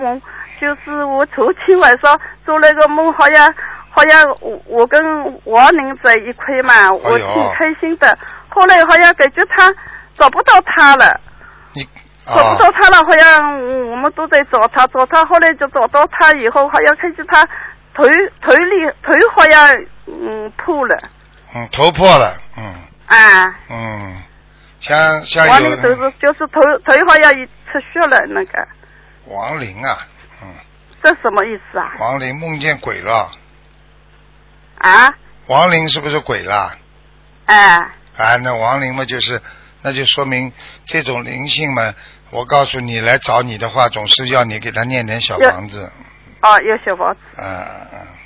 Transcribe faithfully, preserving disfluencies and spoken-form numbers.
梦，就是我昨天晚上做了个梦，好像好像我我跟王林在一块嘛，我挺开心的。后来好像感觉他找不到他了， 你、 啊、找不到他了，好像我们都在找他找他，后来就找到他以后，好像看见他腿腿里腿好像嗯破了。 嗯，头破了，嗯。 啊。 嗯，像像有。 王林就是就是头腿好像出血了那个。 亡灵啊，嗯。 这什么意思啊？ 亡灵梦见鬼了。 啊？ 亡灵是不是鬼了？ 哎。 啊，那亡灵嘛，就是那就说明这种灵性嘛，我告诉你来找你的话，总是要你给他念点小房子。 哦，有小房子。 嗯嗯嗯。